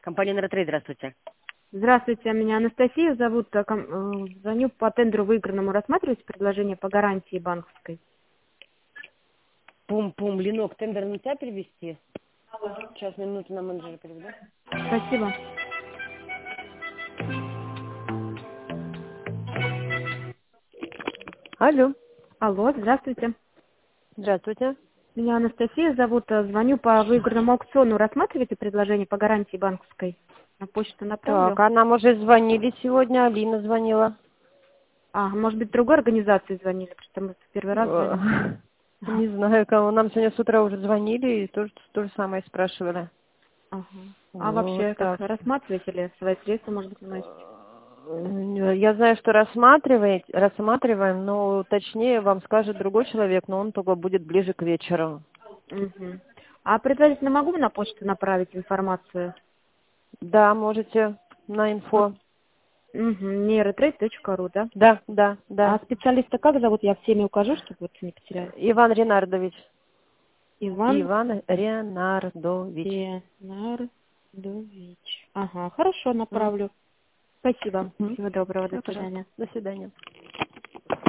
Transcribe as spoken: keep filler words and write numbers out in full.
Компания Нейротрейд, здравствуйте. Здравствуйте, меня Анастасия зовут. э, ком- э, Звоню по тендеру выигранному. Рассматриваете предложение по гарантии банковской? Пум-пум, Ленок, тендер на тебя перевести? Сейчас, минуту на менеджера переведу. Спасибо. Алло, Алло, здравствуйте. здравствуйте. Меня Анастасия зовут. э, Звоню по выигранному аукциону. Рассматриваете предложение по гарантии банковской? На почту Так, направлю. а нам уже звонили сегодня, Алина звонила. А, может быть, другой организации звонили, потому что мы в первый раз Э, звоним. Не знаю, кому. Нам сегодня с утра уже звонили и тоже то же самое спрашивали. Ага. А Вот вообще, как так. рассматриваете ли свои средства, может быть, выносите? Э, Я знаю, что рассматриваете, рассматриваем, но точнее вам скажет другой человек, но он только будет ближе к вечеру. Мгм. А предварительно могу на почту направить информацию? Да, можете на инфо. Угу. нейротрейд точка ру, да? Да, да, А да. специалиста как зовут? Я всеми укажу, чтобы вот не потеряли. Иван Ренардович. Иван Иван Ренардович. Ленардович. Ага, хорошо, направлю. Спасибо. Мгм. Всего доброго, до Всё, пожалуйста. свидания. До свидания.